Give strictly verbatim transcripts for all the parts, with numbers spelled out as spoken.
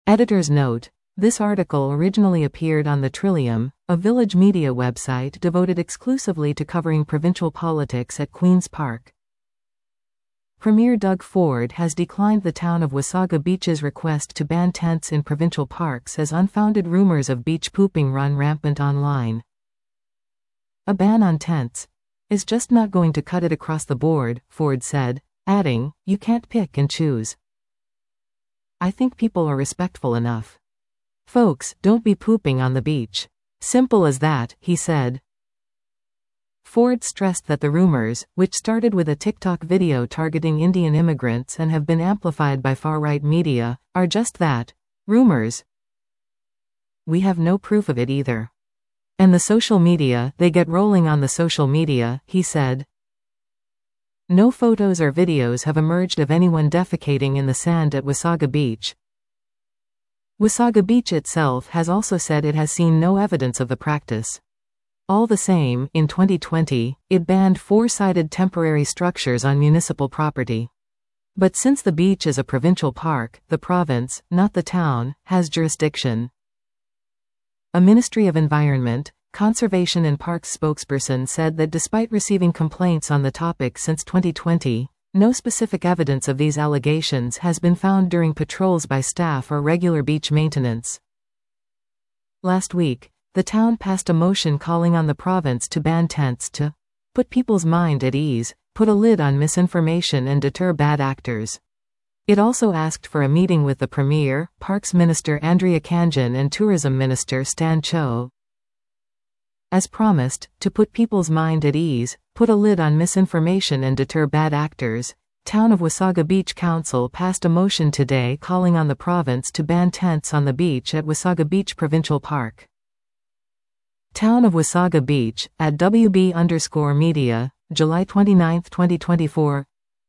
Editor's note: this article originally appeared on the Trillium, a Village media website devoted exclusively to covering provincial politics at Queen's Park. Premier Doug Ford has declined the town of Wasaga Beach's request to ban tents in provincial parks as unfounded rumors of beach pooping run rampant online. A ban on tents is just not going to cut it across the board, Ford said, adding, "You can't pick and choose. I think people are respectful enough. Folks, don't be pooping on the beach. Simple as that," he said. Ford stressed that the rumors, which started with a TikTok video targeting Indian immigrants and have been amplified by far-right media, are just that, rumors. "We have no proof of it either. And the social media, they get rolling on the social media," he said. No photos or videos have emerged of anyone defecating in the sand at Wasaga Beach. Wasaga Beach itself has also said it has seen no evidence of the practice. All the same, in twenty twenty, it banned four-sided temporary structures on municipal property. But since the beach is a provincial park, the province, not the town, has jurisdiction. A Ministry of Environment, Conservation and Parks spokesperson said that despite receiving complaints on the topic since twenty twenty, no specific evidence of these allegations has been found during patrols by staff or regular beach maintenance. Last week, the town passed a motion calling on the province to ban tents to put people's mind at ease, put a lid on misinformation and deter bad actors. It also asked for a meeting with the Premier, Parks Minister Andrea Kangin and Tourism Minister Stan Cho. As promised, to put people's mind at ease, put a lid on misinformation and deter bad actors, Town of Wasaga Beach Council passed a motion today calling on the province to ban tents on the beach at Wasaga Beach Provincial Park. Town of Wasaga Beach, at W B underscore media, July twenty-ninth, twenty twenty-four.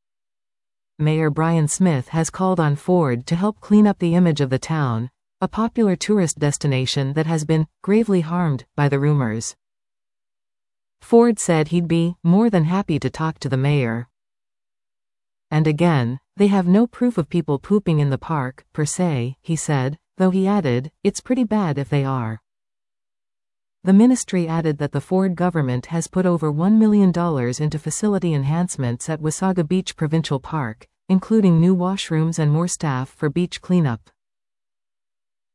Mayor Brian Smith has called on Ford to help clean up the image of the town, a popular tourist destination that has been gravely harmed by the rumors. Ford said he'd be more than happy to talk to the mayor. And again, they have no proof of people pooping in the park, per se, he said, though he added, it's pretty bad if they are. The ministry added that the Ford government has put over one million dollars into facility enhancements at Wasaga Beach Provincial Park, including new washrooms and more staff for beach cleanup.